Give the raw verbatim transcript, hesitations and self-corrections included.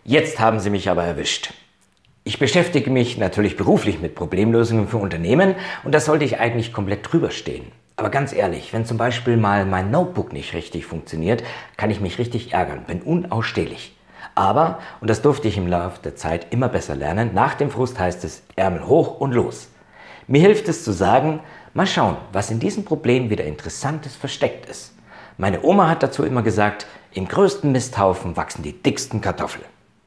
Jetzt haben Sie mich aber erwischt. Ich beschäftige mich natürlich beruflich mit Problemlösungen für Unternehmen und da sollte ich eigentlich komplett drüber stehen. Aber ganz ehrlich, wenn zum Beispiel mal mein Notebook nicht richtig funktioniert, kann ich mich richtig ärgern, bin unausstehlich. Aber, und das durfte ich im Laufe der Zeit immer besser lernen, nach dem Frust heißt es Ärmel hoch und los. Mir hilft es zu sagen, mal schauen, was in diesem Problem wieder Interessantes versteckt ist. Meine Oma hat dazu immer gesagt, im größten Misthaufen wachsen die dicksten Kartoffeln.